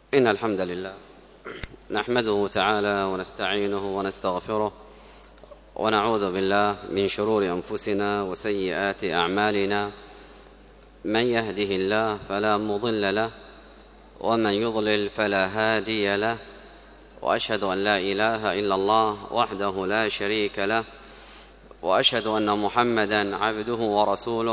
إن الحمد لله نحمده تعالى ونستعينه ونستغفره ونعوذ بالله من شرور أنفسنا وسيئات أعمالنا. من يهده الله فلا مضل له ومن يضلل فلا هادي له، وأشهد أن لا إله إلا الله وحده لا شريك له، وأشهد أن محمدًا عبده ورسوله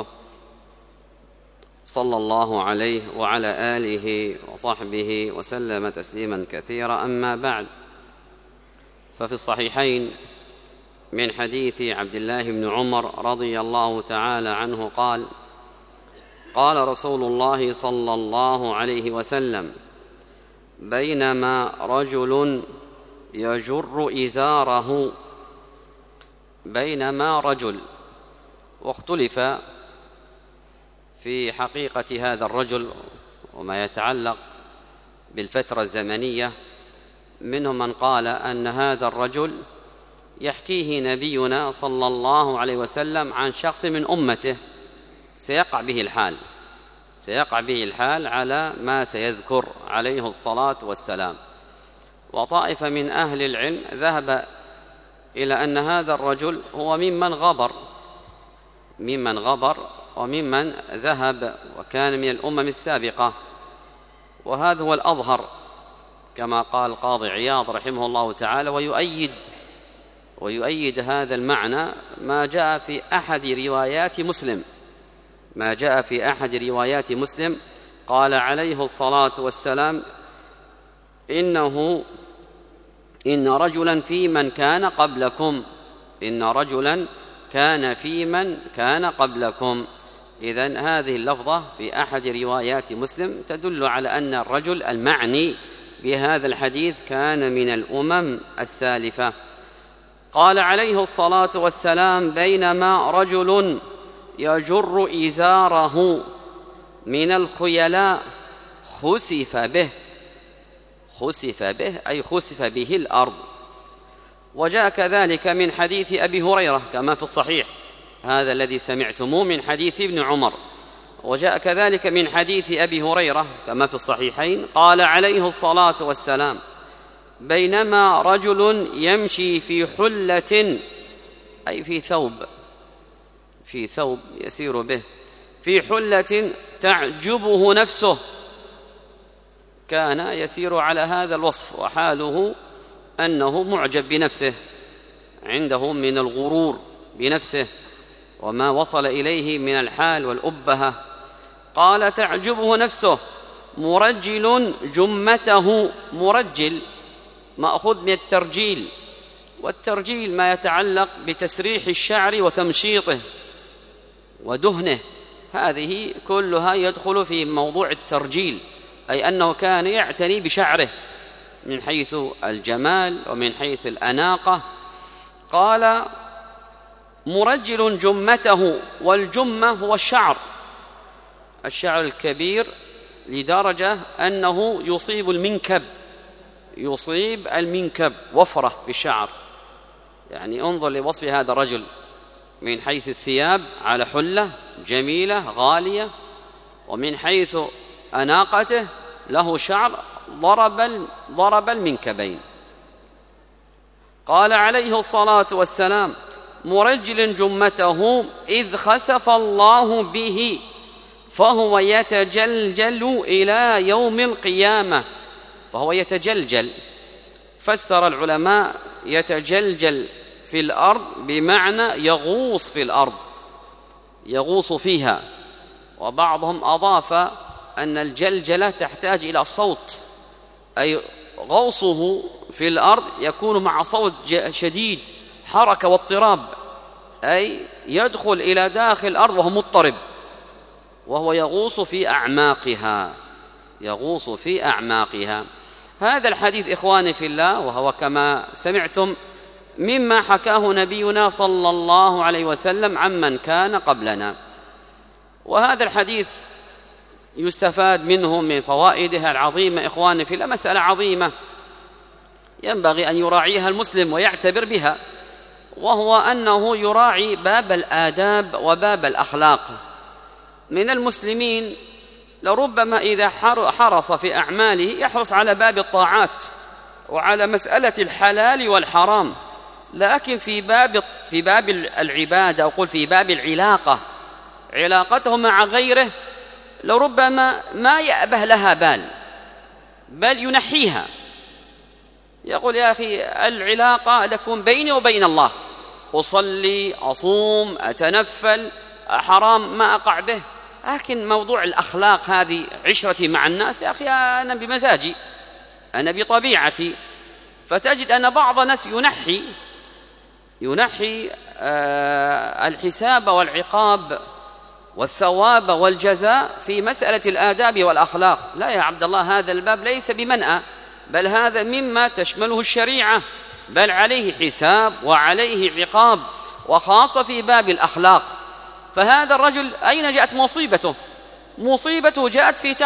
صلى الله عليه وعلى آله وصحبه وسلم تسليما كثيرا. أما بعد، ففي الصحيحين من حديث عبد الله بن عمر رضي الله تعالى عنه قال: قال رسول الله صلى الله عليه وسلم: بينما رجل يجر إزاره، بينما رجل، واختلف في حقيقة هذا الرجل وما يتعلق بالفترة الزمنية. منهم من قال أن هذا الرجل يحكيه نبينا صلى الله عليه وسلم عن شخص من أمته سيقع به الحال على ما سيذكر عليه الصلاة والسلام. وطائفة من أهل العلم ذهب إلى أن هذا الرجل هو ممن غبر وممن ذهب وكان من الأمم السابقة، وهذا هو الأظهر كما قال القاضي عياض رحمه الله تعالى. ويؤيد هذا المعنى ما جاء في أحد روايات مسلم، قال عليه الصلاة والسلام: إن رجلا في من كان قبلكم. إذن هذه اللفظة في أحد روايات مسلم تدل على أن الرجل المعني بهذا الحديث كان من الأمم السالفة. قال عليه الصلاة والسلام: بينما رجل يجر إزاره من الخيلاء خسف به أي خسف به الأرض. وجاء كذلك من حديث أبي هريرة كما في الصحيح، هذا الذي سمعتموه من حديث ابن عمر. وجاء كذلك من حديث أبي هريرة كما في الصحيحين، قال عليه الصلاة والسلام: بينما رجل يمشي في حلة، أي في ثوب يسير به، في حلة تعجبه نفسه، كان يسير على هذا الوصف، وحاله أنه معجب بنفسه، عنده من الغرور بنفسه وما وصل إليه من الحال والأبهة. قال: تعجبه نفسه مرجل جمته، مرجل مأخوذ من الترجيل، والترجيل ما يتعلق بتسريح الشعر وتمشيطه ودهنه، هذه كلها يدخل في موضوع الترجيل، أي أنه كان يعتني بشعره من حيث الجمال ومن حيث الأناقة. قال: مرجل جمته، والجمة هو الشعر الكبير لدرجة أنه يصيب المنكب وفرة في الشعر. يعني انظر لوصف هذا الرجل من حيث الثياب على حلة جميلة غالية، ومن حيث أناقته له شعر ضرب المنكبين. قال عليه الصلاة والسلام: مرجل جمته إذ خسف الله به فهو يتجلجل إلى يوم القيامة. فهو يتجلجل، فسر العلماء يتجلجل في الأرض بمعنى يغوص في الأرض، يغوص فيها. وبعضهم أضاف أن الجلجلة تحتاج إلى صوت، أي غوصه في الأرض يكون مع صوت شديد، حركة واضطراب، أي يدخل إلى داخل الأرض وهو مضطرب، وهو يغوص في أعماقها. هذا الحديث إخواني في الله، وهو كما سمعتم مما حكاه نبينا صلى الله عليه وسلم عمن كان قبلنا. وهذا الحديث يستفاد منه من فوائده العظيمة إخواني في الله، مسألة عظيمة ينبغي أن يراعيها المسلم ويعتبر بها، وهو أنه يراعي باب الآداب وباب الأخلاق. من المسلمين لربما إذا حرص في أعماله يحرص على باب الطاعات وعلى مسألة الحلال والحرام، لكن في باب العبادة، أو قل في باب العلاقة، علاقته مع غيره لربما ما يأبه لها بل ينحيها، يقول يا أخي العلاقة لكم بيني وبين الله، أصلي أصوم أتنفل، حرام ما أقع به، لكن موضوع الأخلاق هذه عشرتي مع الناس يا أخي أنا بمزاجي، أنا بطبيعتي. فتجد أن بعض الناس ينحي الحساب والعقاب والثواب والجزاء في مسألة الآداب والأخلاق. لا يا عبد الله، هذا الباب ليس بمنأى، بل هذا مما تشمله الشريعة، بل عليه حساب وعليه عقاب، وخاصة في باب الأخلاق. فهذا الرجل أين جاءت مصيبته؟ مصيبته جاءت في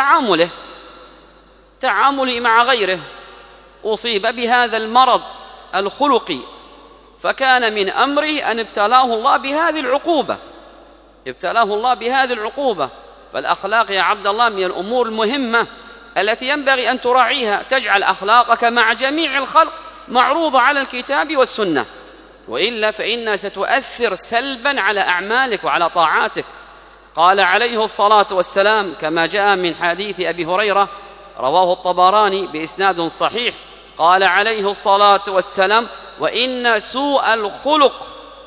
تعامله مع غيره، أصيب بهذا المرض الخلقي، فكان من أمره أن ابتلاه الله بهذه العقوبة. فالأخلاق يا عبد الله من الأمور المهمة التي ينبغي أن تراعيها، تجعل أخلاقك مع جميع الخلق معروضة على الكتاب والسنة، وإلا فإنها ستؤثر سلبا على أعمالك وعلى طاعاتك. قال عليه الصلاة والسلام كما جاء من حديث أبي هريرة رواه الطبراني بإسناد صحيح، قال عليه الصلاة والسلام: وإن سوء الخلق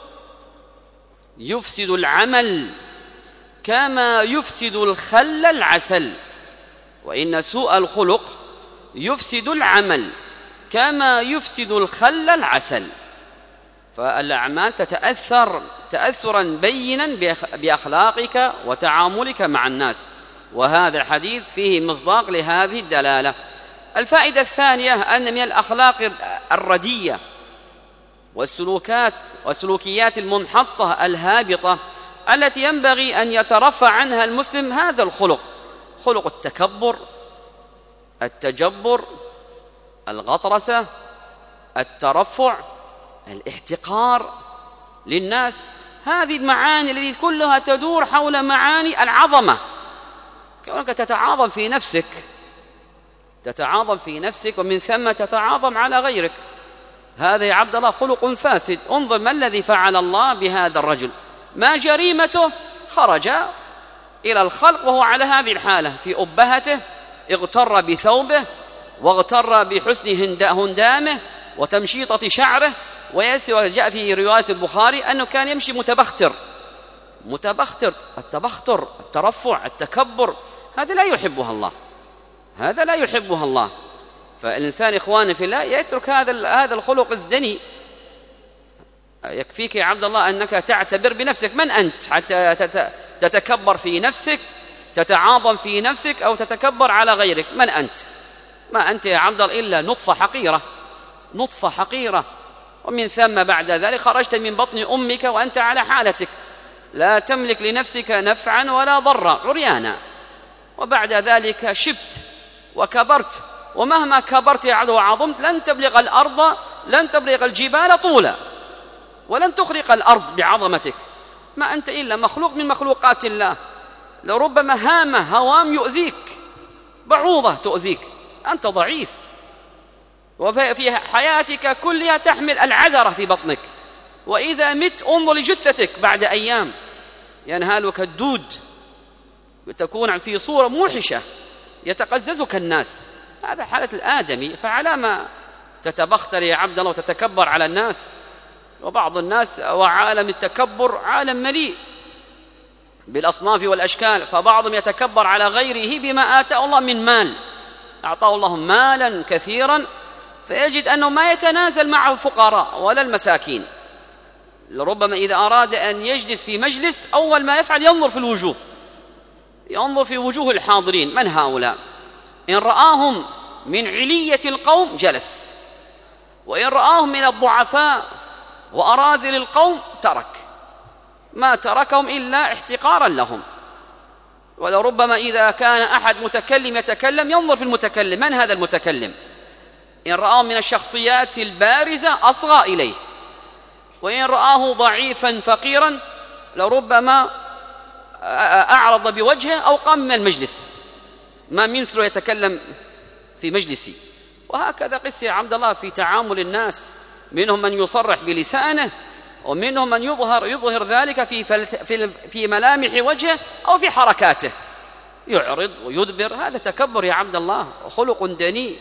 يفسد العمل كما يفسد الخل العسل. وإن سوء الخلق يفسد العمل كما يفسد الخل العسل. فالأعمال تتأثر تأثرا بينا بأخلاقك وتعاملك مع الناس، وهذا الحديث فيه مصداق لهذه الدلالة. الفائدة الثانية أن من الأخلاق الردية والسلوكيات المنحطة الهابطة التي ينبغي أن يترفع عنها المسلم هذا الخلق، خلق التكبر، التجبر، الغطرسة، الترفع، الاحتقار للناس. هذه المعاني التي كلها تدور حول معاني العظمة، كونك تتعاظم في نفسك ومن ثم تتعاظم على غيرك. هذا يا عبد الله خلق فاسد. انظر ما الذي فعل الله بهذا الرجل، ما جريمته؟ خرج إلى الخلق وهو على هذه الحالة، في أبهته، اغتر بثوبه واغتر بحسن هندامه وتمشيطة شعره، وجاء في رواية البخاري أنه كان يمشي متبختر. التبختر، الترفع، التكبر، هذا لا يحبها الله. فالإنسان إخواني في الله يترك هذا الخلق الدني. يكفيك يا عبد الله أنك تعتبر بنفسك من أنت حتى تتكبر في نفسك، تتعاظم في نفسك، أو تتكبر على غيرك. من أنت؟ ما أنت يا عبد الله إلا نطفة حقيرة، ومن ثم بعد ذلك خرجت من بطن أمك وأنت على حالتك، لا تملك لنفسك نفعا ولا ضرا، عريانا، وبعد ذلك شبت وكبرت، ومهما كبرت يا عبد وعظمت لن تبلغ الأرض، لن تبلغ الجبال طولا، ولن تخرق الأرض بعظمتك. ما أنت إلا مخلوق من مخلوقات الله، لربما هوام يؤذيك، بعوضة تؤذيك، أنت ضعيف، وفي حياتك كلها تحمل العذرة في بطنك، وإذا مت انظر لجثتك بعد أيام ينهالك الدود، وتكون في صورة موحشة يتقززك الناس. هذا حالة الآدمي. فعلى ما تتبختر يا عبد الله وتتكبر على الناس؟ وبعض الناس وعالم التكبر عالم مليء بالأصناف والأشكال، فبعضهم يتكبر على غيره بما آتاه الله من مال، أعطاه الله مالا كثيرا، فيجد أنه ما يتنازل مع الفقراء ولا المساكين. لربما إذا أراد أن يجلس في مجلس أول ما يفعل ينظر في وجوه الحاضرين، من هؤلاء؟ إن رآهم من علية القوم جلس، وإن رآهم من الضعفاء وأراذل القوم ما تركهم إلا احتقارا لهم. ولربما إذا كان أحد متكلم يتكلم ينظر في المتكلم، من هذا المتكلم؟ إن رآه من الشخصيات البارزة أصغى إليه، وإن رآه ضعيفا فقيرا لربما أعرض بوجهه أو قام من المجلس. ما مثله يتكلم في مجلسي. وهكذا قس يا عبد الله في تعامل الناس، منهم من يصرح بلسانه، ومنهم من يظهر ذلك في ملامح وجهه أو في حركاته، يعرض ويدبر. هذا تكبر يا عبد الله، خلق دنيء.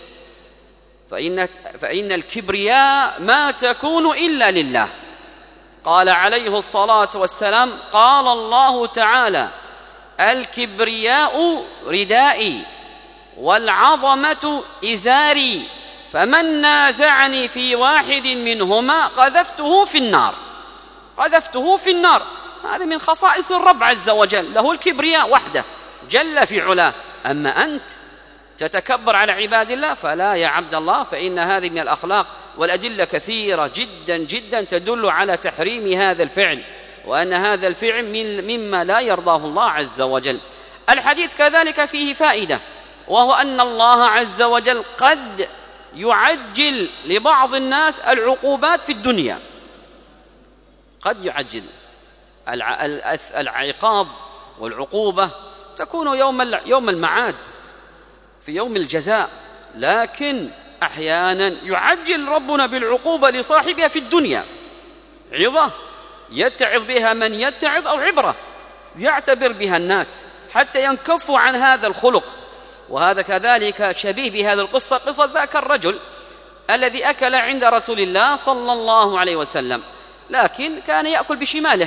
فإن الكبرياء ما تكون إلا لله. قال عليه الصلاة والسلام: قال الله تعالى: الكبرياء ردائي والعظمة إزاري، فمن نازعني في واحد منهما قذفته في النار. قذفته في النار. هذا من خصائص الرب عز وجل، له الكبرياء وحده جل في علاه. أما أنت تتكبر على عباد الله فلا يا عبد الله، فإن هذه من الأخلاق، والأدلة كثيرة جدا جدا تدل على تحريم هذا الفعل، وأن هذا الفعل مما لا يرضاه الله عز وجل. الحديث كذلك فيه فائدة، وهو أن الله عز وجل قد يعجل لبعض الناس العقوبات في الدنيا. قد يعجل العقاب والعقوبة تكون يوم المعاد، في يوم الجزاء، لكن أحيانا يعجل ربنا بالعقوبة لصاحبها في الدنيا، عظة يتعظ بها من يتعظ، أو عبرة يعتبر بها الناس حتى ينكفوا عن هذا الخلق. وهذا كذلك شبيه بهذه القصة، قصة ذاك الرجل الذي أكل عند رسول الله صلى الله عليه وسلم، لكن كان يأكل بشماله،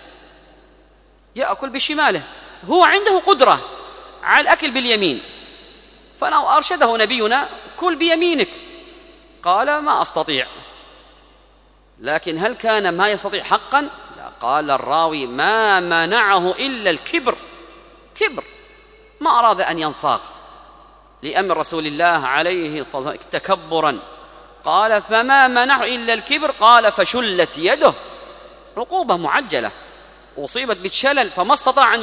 يأكل بشماله، هو عنده قدرة على الأكل باليمين، فلو أرشده نبينا: كل بيمينك. قال: ما أستطيع. لكن هل كان ما يستطيع حقا؟ لا. قال الراوي: ما منعه إلا الكبر، كبر، ما أراد أن ينصاغ لأمر رسول الله عليه الصلاة والسلام تكبرا. قال: فما منعه إلا الكبر. قال: فشلت يده، عقوبة معجلة، أصيبت بالشلل فما استطاع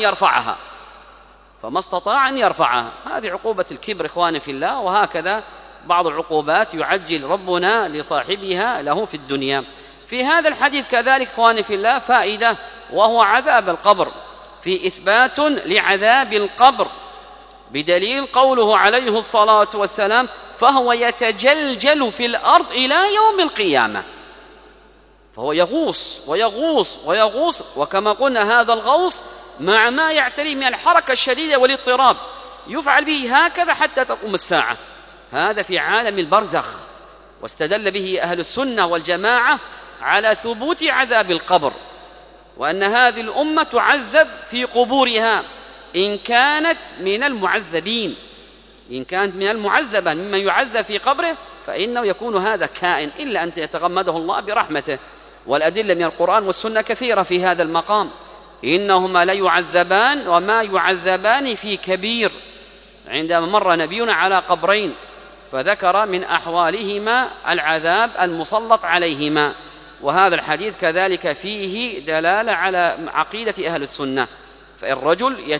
أن يرفعها، هذه عقوبة الكبر إخواني في الله. وهكذا بعض العقوبات يعجل ربنا لصاحبها له في الدنيا. في هذا الحديث كذلك إخواني في الله فائدة، وهو عذاب القبر، في إثبات لعذاب القبر بدليل قوله عليه الصلاة والسلام: فهو يتجلجل في الأرض إلى يوم القيامة. فهو يغوص ويغوص ويغوص، وكما قلنا هذا الغوص مع ما يعتري من الحركة الشديدة والاضطراب، يفعل به هكذا حتى تقوم الساعة. هذا في عالم البرزخ. واستدل به أهل السنة والجماعة على ثبوت عذاب القبر، وأن هذه الأمة تعذب في قبورها إن كانت من المعذبين، إن كانت من المعذبة ممن يعذب في قبره، فإنه يكون هذا كائن، إلا أن يتغمده الله برحمته. والأدلة من القرآن والسنة كثيرة في هذا المقام. إنهما ليعذبان وما يعذبان في كبير. عندما مر نبينا على قبرين فذكر من أحوالهما العذاب المسلط عليهما. وهذا الحديث كذلك فيه دلالة على عقيدة أهل السنة. فالرجل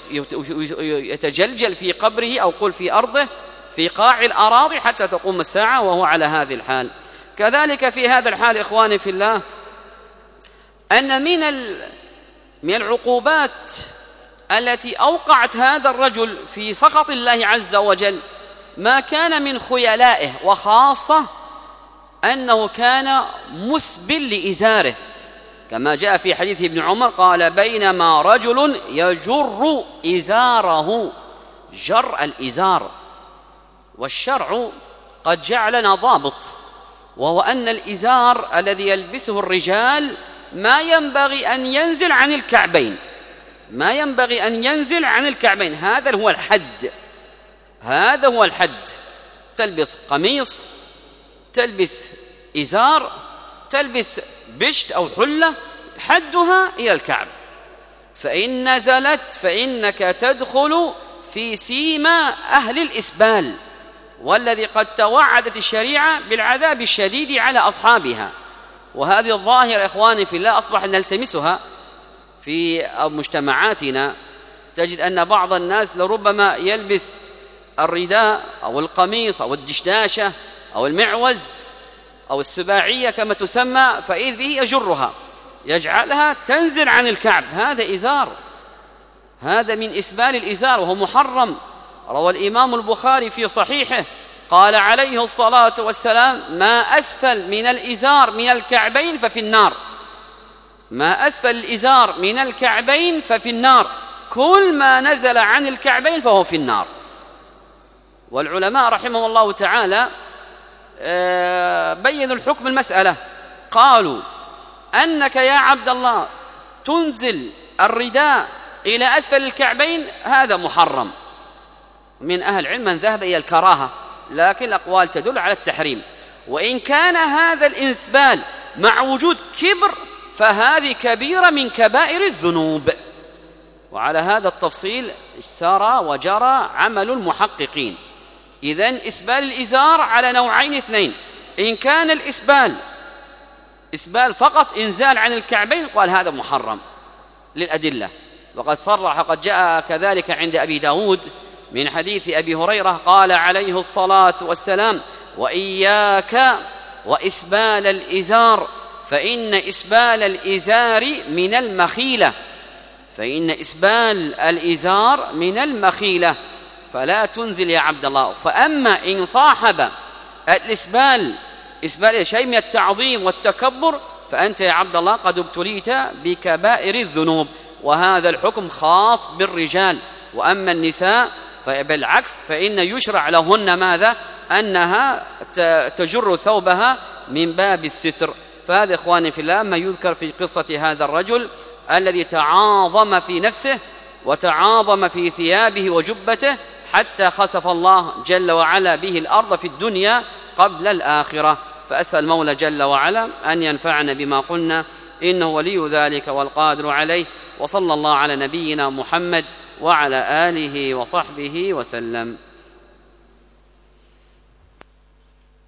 يتجلجل في قبره، أو قل في أرضه، في قاع الأراضي حتى تقوم الساعة وهو على هذه الحال. كذلك في هذا الحال إخواني في الله أن من العقوبات التي أوقعت هذا الرجل في سخط الله عز وجل ما كان من خيلائه، وخاصة أنه كان مسبل لإزاره، كما جاء في حديث ابن عمر قال: بينما رجل يجر إزاره، جر الإزار. والشرع قد جعلنا ضابط، وهو أن الإزار الذي يلبسه الرجال ما ينبغي أن ينزل عن الكعبين، ما ينبغي أن ينزل عن الكعبين. هذا هو الحد، هذا هو الحد. تلبس قميص، تلبس إزار، تلبس بشت أو حلة، حدها إلى الكعب. فإن نزلت فإنك تدخل في سيما أهل الإسبال، والذي قد توعدت الشريعة بالعذاب الشديد على أصحابها. وهذه الظاهرة إخواني في الله أصبح نلتمسها في مجتمعاتنا. تجد أن بعض الناس لربما يلبس الرداء أو القميص أو الدشداشة أو المعوز أو السباعية كما تسمى، فإذ به يجرها، يجعلها تنزل عن الكعب. هذا إزار، هذا من إسبال الإزار، وهو محرم. روى الإمام البخاري في صحيحه قال عليه الصلاة والسلام: ما أسفل من الإزار من الكعبين ففي النار، ما أسفل الإزار من الكعبين ففي النار، كل ما نزل عن الكعبين فهو في النار. والعلماء رحمهم الله تعالى بينوا الحكم المسألة، قالوا: أنك يا عبد الله تنزل الرداء إلى أسفل الكعبين هذا محرم. من أهل العلم من ذهب إلى الكراهة، لكن الأقوال تدل على التحريم. وإن كان هذا الإسبال مع وجود كبر فهذه كبيرة من كبائر الذنوب. وعلى هذا التفصيل سار وجرى عمل المحققين. إذن إسبال الإزار على نوعين اثنين: إن كان الإسبال إسبال فقط إنزال عن الكعبين قال هذا محرم للأدلة، وقد صرح قد جاء كذلك عند أبي داود من حديث أبي هريرة قال عليه الصلاة والسلام: وإياك وإسبال الإزار فإن إسبال الإزار من المخيلة، فإن إسبال الإزار من المخيلة، فلا تنزل يا عبد الله. فأما إن صاحب الإسبال شيء من التعظيم والتكبر فأنت يا عبد الله قد ابتليت بكبائر الذنوب، وهذا الحكم خاص بالرجال. وأما النساء فبالعكس، فإن يشرع لهن ماذا؟ أنها تجر ثوبها من باب الستر. فهذا إخواني في الله ما يذكر في قصة هذا الرجل الذي تعاظم في نفسه وتعاظم في ثيابه وجبته حتى خسف الله جل وعلا به الأرض في الدنيا قبل الآخرة. فأسأل المولى جل وعلا أن ينفعنا بما قلنا، إنه ولي ذلك والقادر عليه. وصلى الله على نبينا محمد وعلى آله وصحبه وسلم.